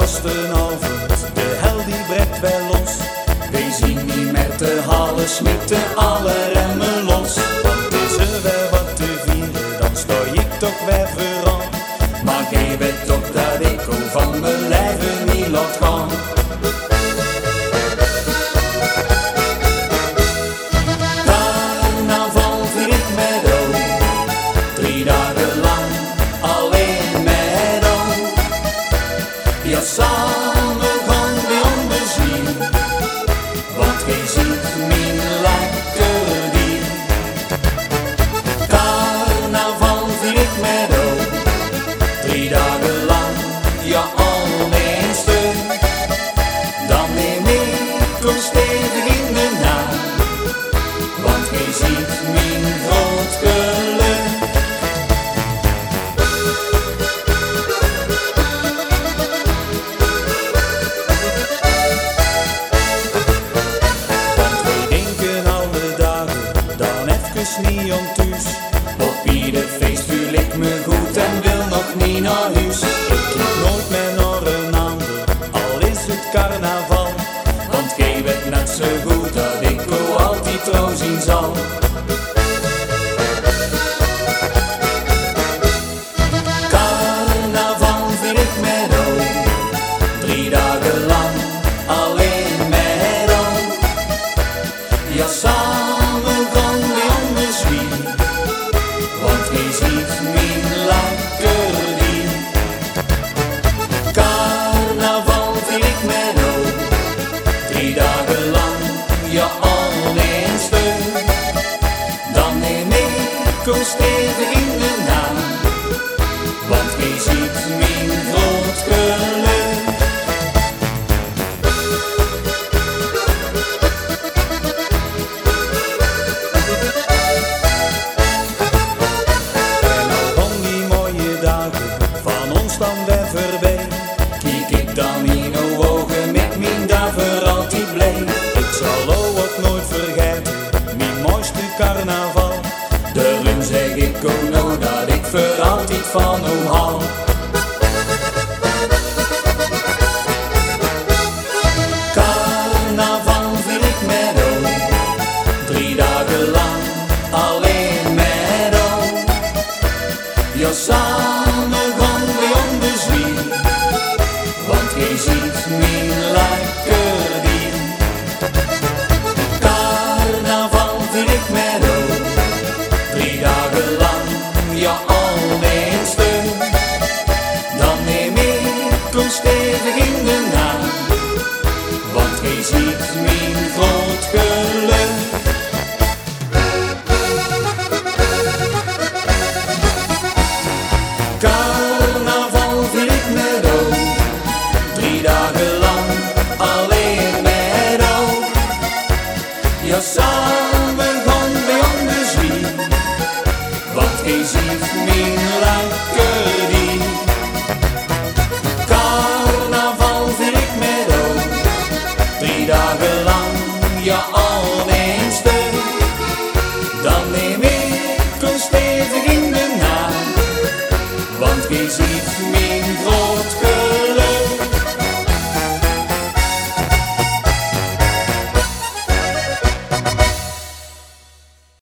vastenavond, de hel die breekt wel los. Wij zien niet met de halen smieten alle remmen los. Want is er wel wat te vieren, dan sta ik toch weer vooraan. Maar gij weet toch dat ik ook van mijn leven niet laat gaan. Carnaval vier ik met oom, 3 dagen lang alleen met oom. Ja, samen gaan we onder zien, want gij ziet mijn lekker dier. Carnaval vier ik met oom, 3 dagen lang, ja al mijn steun. Dan neem ik ons stevig in de naam, want gij ziet mijn groot geluk. Want wij denken alle dagen dan even niet om thuis. Op ieder feest voel ik me goed en wil nog niet naar huis. Ik kijk nooit meer naar een ander, al is het carnaval. Want gij weet net zo goed dat ik ook altijd trouw zien zal. Carnaval vier ik met oom, 3 dagen lang alleen met oom. Ja, samen gaan we onder zwier, want gij ziet mijn lekker dier. Carnaval vier ik met oom, 3 dagen lang, ja al mijn steun. Dan neem ik ons stevig in de naam, want gij ziet mijn groot geluk. En al van die mooie dagen van ons dan weer voorbij, kijk ik dan in uw ogen met mijn daver altijd blij. Ik zal ook nooit vergeten, mijn mooiste carnaval. Daarom zeg ik ook nou dat ik voor altijd van u hou. Carnaval vier ik met oom, 3 dagen lang alleen met oom. Ja, samen gaan we onder zwier, want gij ziet mijn lekker dier. Carnaval vier ik met oom, 3 dagen lang, ja